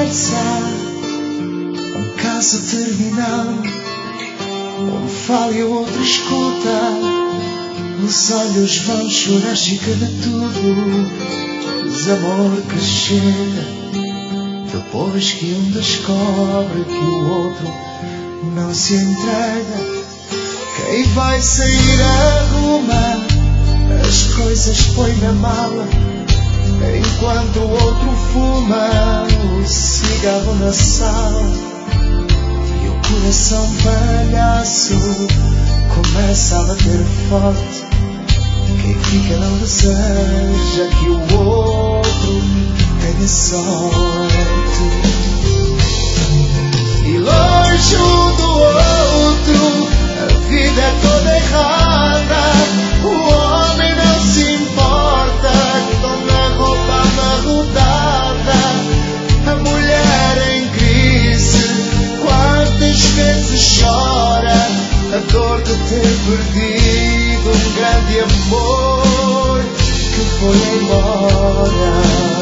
conversa, um caso terminal, um fala e o outro escuta. Os olhos vão chorar, chega de tudo. Desamor que chega depois que um descobre que o outro não se entrega. Quem vai sair arruma as coisas, põe na mala, enquanto o outro fuma o cigarro na sala. E o coração palhaço começa a bater forte. Quem fica não deseja que o outro tenha sorte. E longe um do outro, a vida é toda errada. O homem não se importa com a roupa amarrotada. A mulher em crise, quantas vezes chora a dor de ter perdido um grande amor que foi embora.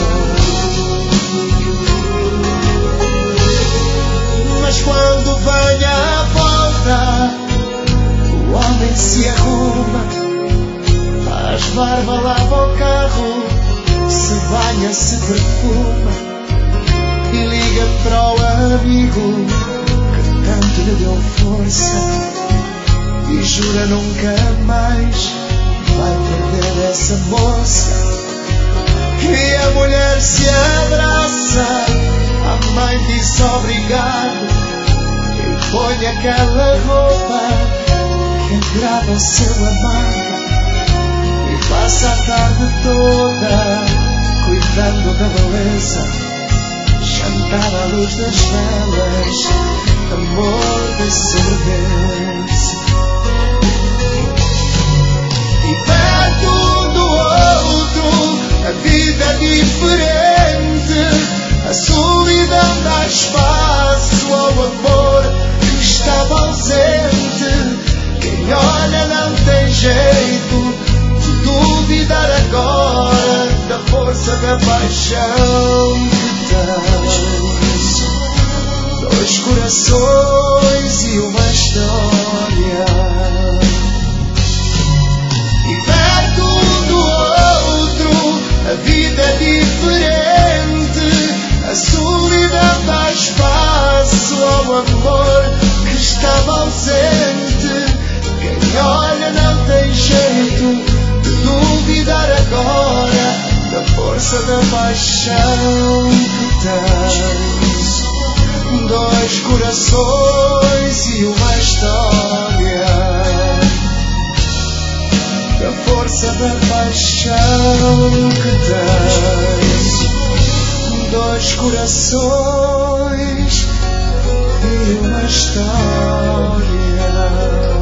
Mas quando vem a volta, o homem se arruma, faz barba, lava o carro, se banha, se perfuma e liga para o amigo que tanto lhe deu força. E jura nunca mais vai perder essa moça. E a mulher se abraça, a mãe diz obrigado e põe aquela roupa que agrada ao seu amado. E passa a tarde toda cuidando da beleza, jantar à luz das velas, amor de sobremesa. E perto um do outro, a vida é diferente. A solidão dá espaço ao amor que estava ausente. Quem olha não tem jeito de duvidar agora da força da paixão que tens. Dois corações e uma história. A vida é diferente, a solidão dá espaço ao amor que estava ausente. Quem olha não tem jeito de duvidar agora da força da paixão que tens. Dois corações e uma história. Da força da paixão que tens. Dois corações e uma história.